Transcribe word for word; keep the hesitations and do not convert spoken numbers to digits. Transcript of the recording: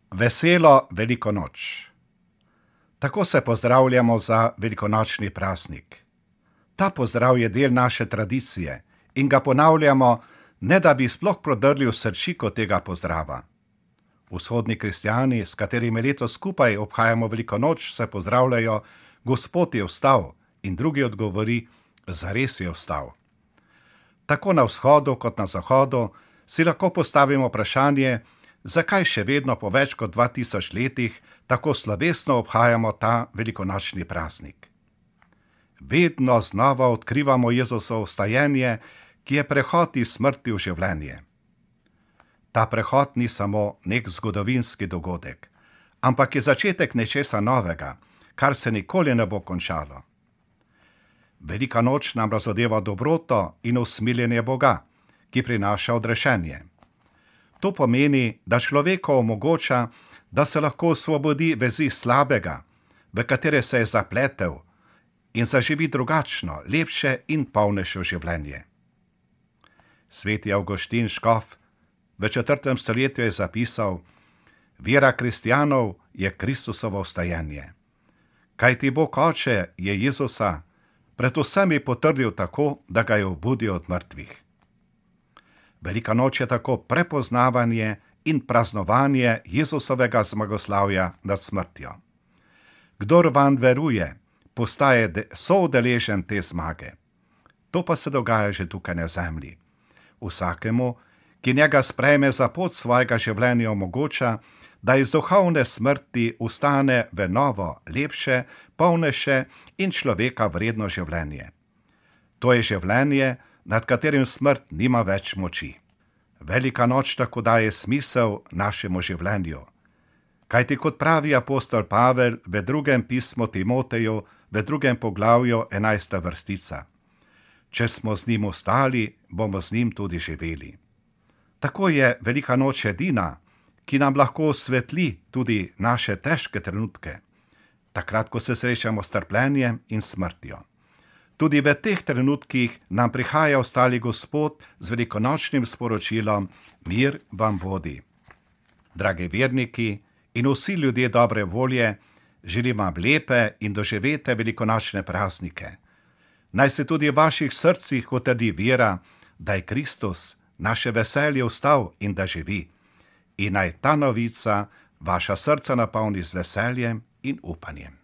Veselo veliko noč. Tako se pozdravljamo za velikonočni praznik. Ta pozdrav je del naše tradicije in ga ponavljamo, ne da bi sploh prodrli v srčiko tega pozdrava. Vzhodni kristjani, s katerimi letos skupaj obhajamo veliko noč, se pozdravljajo: Gospod je vstal, in drugi odgovori: zares je vstal. Tako na vzhodu kot na zahodu si lahko postavimo vprašanje, zakaj še vedno po več kot dva tisoč letih tako slovesno obhajamo ta velikonočni praznik. Vedno znova odkrivamo Jezusovo vstajenje, ki je prehod iz smrti v življenje. Ta prehod ni samo nek zgodovinski dogodek, ampak je začetek nečesa novega, kar se nikoli ne bo končalo. Velika noč nam razodeva dobroto in usmiljenje Boga, ki prinaša odrešenje. To pomeni, da človeku omogoča, da se lahko osvobodi vezi slabega, v katere se je zapletel, in zaživi drugačno, lepše in polnejše življenje. Sveti Avguštin škof v četrtem stoletju je zapisal: vera kristjanov je Kristusovo vstajenje. Kajti Bog Oče je Jezusa pred vsemi potrdil tako, da ga je obudil od mrtvih. Velika noč je tako prepoznavanje in praznovanje Jezusovega zmagoslavja nad smrtjo. Kdor vanj veruje, postaje soudeležen te zmage. To pa se dogaja že tukaj na zemlji. Vsakemu, ki njega sprejme za pot svojega življenja, omogoča, da iz duhovne smrti ustane v novo, lepše, polnejše in človeka vredno življenje. To je življenje, nad katerim smrt nima več moči. Velika noč tako daje smisel našemu življenju. Kajti kot pravi apostol Pavel v drugem pismu Timoteju, v drugem poglavju enajsta vrstica: če smo z njim ostali, bomo z njim tudi živeli. Tako je velika noč edina, ki nam lahko osvetli tudi naše težke trenutke, takrat, ko se srečamo s trpljenjem in smrtjo. Tudi v teh trenutkih nam prihaja ostali Gospod z velikonočnim sporočilom: mir vam vodi. Dragi verniki in vsi ljudje dobre volje, želim vam lepe in doživete velikonočne praznike. Naj se tudi v vaših srcih utrdi vera, da je Kristus naše veselje vstal in da živi. In naj ta novica vaša srca napolni z veseljem in upanjem.